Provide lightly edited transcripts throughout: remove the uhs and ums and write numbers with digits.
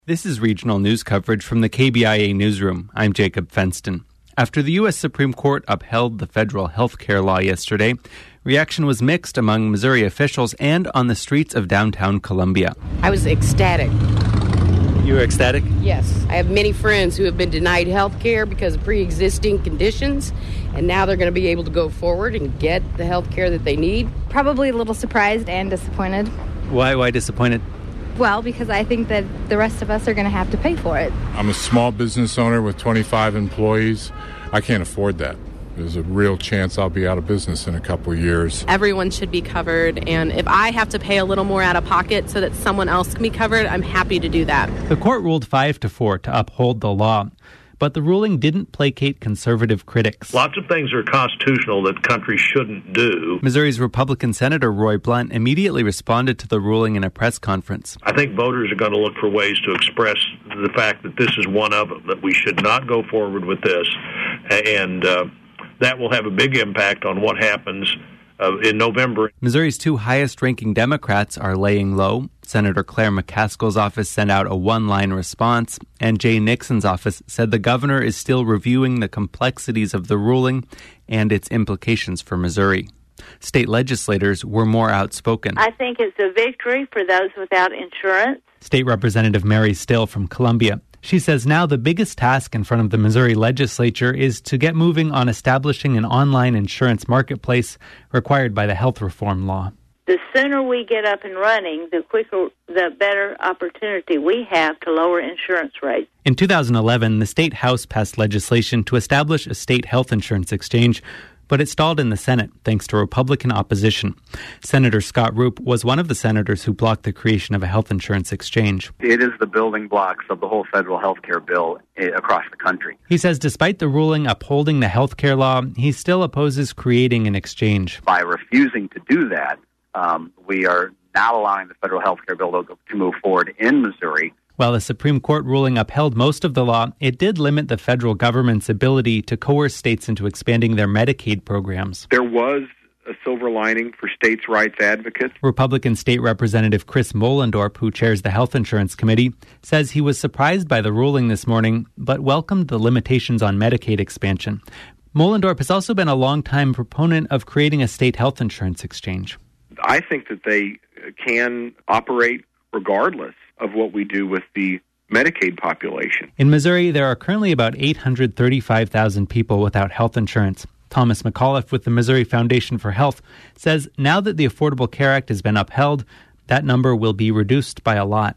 This is regional news coverage from the KBIA newsroom. I'm Jacob Fenston. After the U.S. Supreme Court upheld the federal health care law yesterday, reaction was mixed among Missouri officials and on the streets of downtown Columbia. I was ecstatic. You were ecstatic? Yes. I have many friends who have been denied health care because of pre-existing conditions, and now they're going to be able to go forward and get the health care that they need. Probably a little surprised and disappointed. Why disappointed? Well, because I think that the rest of us are going to have to pay for it. I'm a small business owner with 25 employees. I can't afford that. There's a real chance I'll be out of business in a couple of years. Everyone should be covered, and if I have to pay a little more out of pocket so that someone else can be covered, I'm happy to do that. The court ruled 5-4 to uphold the law, but the ruling didn't placate conservative critics. Lots of things are constitutional that countries shouldn't do. Missouri's Republican Senator Roy Blunt immediately responded to the ruling in a press conference. I think voters are going to look for ways to express the fact that this is one of them, that we should not go forward with this, and that will have a big impact on what happens in November. Missouri's two highest-ranking Democrats are laying low. Senator Claire McCaskill's office sent out a one-line response, and Jay Nixon's office said the governor is still reviewing the complexities of the ruling and its implications for Missouri. State legislators were more outspoken. I think it's a victory for those without insurance. State Representative Mary Still from Columbia. She says now the biggest task in front of the Missouri legislature is to get moving on establishing an online insurance marketplace required by the health reform law. The sooner we get up and running, the quicker, the better opportunity we have to lower insurance rates. In 2011, the State House passed legislation to establish a state health insurance exchange, but it stalled in the Senate thanks to Republican opposition. Senator Scott Roop was one of the senators who blocked the creation of a health insurance exchange. It is the building blocks of the whole federal health care bill across the country. He says despite the ruling upholding the health care law, he still opposes creating an exchange. By refusing to do that, we are not allowing the federal health care bill to move forward in Missouri. While the Supreme Court ruling upheld most of the law, it did limit the federal government's ability to coerce states into expanding their Medicaid programs. There was a silver lining for states' rights advocates. Republican State Representative Chris Mohlendorp, who chairs the Health Insurance Committee, says he was surprised by the ruling this morning, but welcomed the limitations on Medicaid expansion. Mohlendorp has also been a longtime proponent of creating a state health insurance exchange. I think that they can operate regardless of what we do with the Medicaid population. In Missouri, there are currently about 835,000 people without health insurance. Thomas McAuliffe with the Missouri Foundation for Health says now that the Affordable Care Act has been upheld, that number will be reduced by a lot.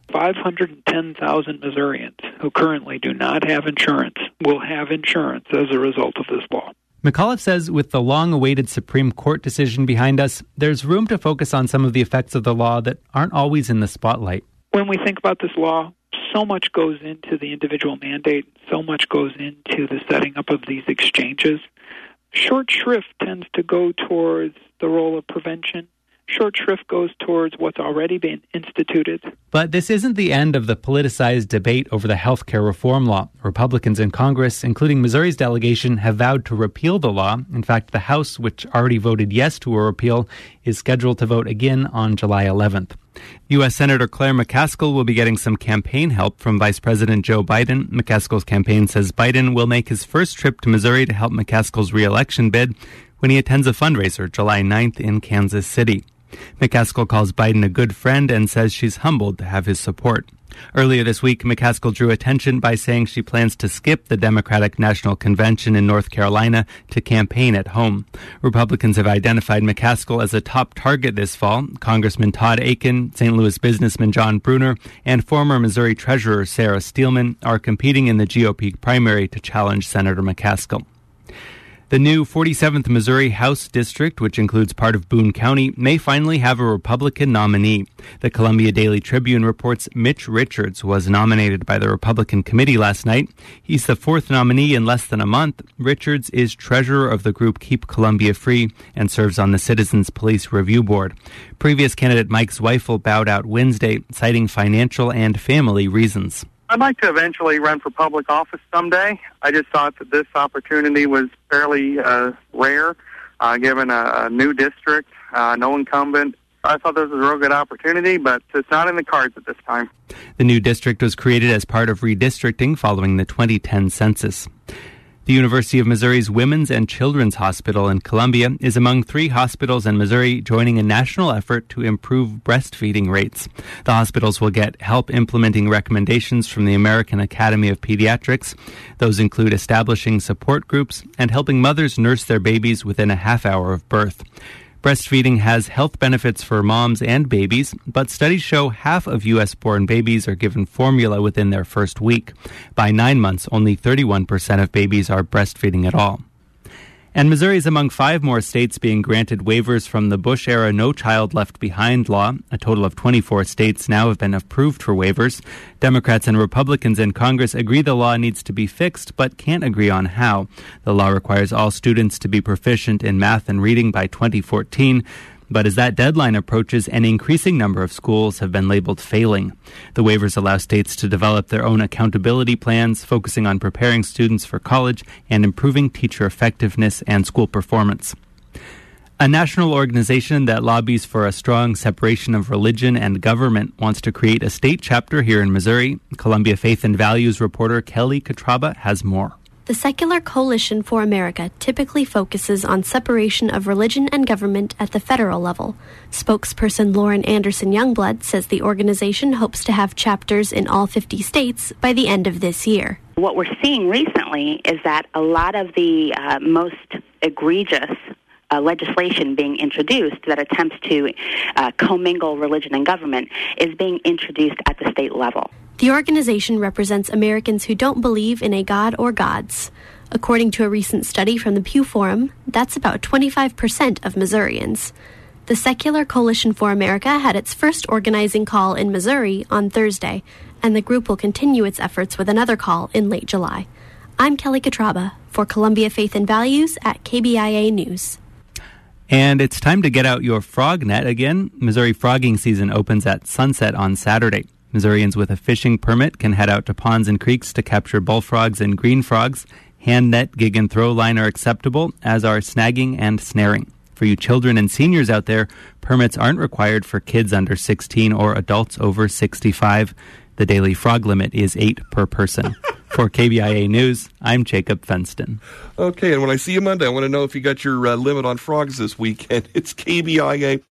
510,000 Missourians who currently do not have insurance will have insurance as a result of this law. McAuliffe says with the long-awaited Supreme Court decision behind us, there's room to focus on some of the effects of the law that aren't always in the spotlight. When we think about this law, so much goes into the individual mandate, so much goes into the setting up of these exchanges. Short shrift tends to go towards the role of prevention. Short shrift goes towards what's already been instituted. But this isn't the end of the politicized debate over the health care reform law. Republicans in Congress, including Missouri's delegation, have vowed to repeal the law. In fact, the House, which already voted yes to a repeal, is scheduled to vote again on July 11th. U.S. Senator Claire McCaskill will be getting some campaign help from Vice President Joe Biden. McCaskill's campaign says Biden will make his first trip to Missouri to help McCaskill's re-election bid when he attends a fundraiser July 9th in Kansas City. McCaskill calls Biden a good friend and says she's humbled to have his support. Earlier this week, McCaskill drew attention by saying she plans to skip the Democratic National Convention in North Carolina to campaign at home. Republicans have identified McCaskill as a top target this fall. Congressman Todd Akin, St. Louis businessman John Bruner, and former Missouri Treasurer Sarah Steelman are competing in the GOP primary to challenge Senator McCaskill. The new 47th Missouri House District, which includes part of Boone County, may finally have a Republican nominee. The Columbia Daily Tribune reports Mitch Richards was nominated by the Republican committee last night. He's the fourth nominee in less than a month. Richards is treasurer of the group Keep Columbia Free and serves on the Citizens Police Review Board. Previous candidate Mike Zweifel bowed out Wednesday, citing financial and family reasons. I'd like to eventually run for public office someday. I just thought that this opportunity was fairly rare, given a new district, no incumbent, I thought this was a real good opportunity, but it's not in the cards at this time. The new district was created as part of redistricting following the 2010 census. The University of Missouri's Women's and Children's Hospital in Columbia is among 3 hospitals in Missouri joining a national effort to improve breastfeeding rates. The hospitals will get help implementing recommendations from the American Academy of Pediatrics. Those include establishing support groups and helping mothers nurse their babies within a half hour of birth. Breastfeeding has health benefits for moms and babies, but studies show half of U.S.-born babies are given formula within their first week. By 9 months, only 31% of babies are breastfeeding at all. And Missouri is among 5 more states being granted waivers from the Bush-era No Child Left Behind law. A total of 24 states now have been approved for waivers. Democrats and Republicans in Congress agree the law needs to be fixed, but can't agree on how. The law requires all students to be proficient in math and reading by 2014. But as that deadline approaches, an increasing number of schools have been labeled failing. The waivers allow states to develop their own accountability plans, focusing on preparing students for college and improving teacher effectiveness and school performance. A national organization that lobbies for a strong separation of religion and government wants to create a state chapter here in Missouri. Columbia Faith and Values reporter Kelly Katraba has more. The Secular Coalition for America typically focuses on separation of religion and government at the federal level. Spokesperson Lauren Anderson Youngblood says the organization hopes to have chapters in all 50 states by the end of this year. What we're seeing recently is that a lot of the most egregious legislation being introduced that attempts to commingle religion and government is being introduced at the state level. The organization represents Americans who don't believe in a God or gods. According to a recent study from the Pew Forum, that's about 25% of Missourians. The Secular Coalition for America had its first organizing call in Missouri on Thursday, and the group will continue its efforts with another call in late July. I'm Kelly Katraba for Columbia Faith and Values at KBIA News. And it's time to get out your frog net again. Missouri frogging season opens at sunset on Saturday. Missourians with a fishing permit can head out to ponds and creeks to capture bullfrogs and green frogs. Hand net, gig and throw line are acceptable, as are snagging and snaring. For you children and seniors out there, permits aren't required for kids under 16 or adults over 65. The daily frog limit is 8 per person. For KBIA News, I'm Jacob Fenston. Okay, and when I see you Monday, I want to know if you got your limit on frogs this weekend. It's KBIA.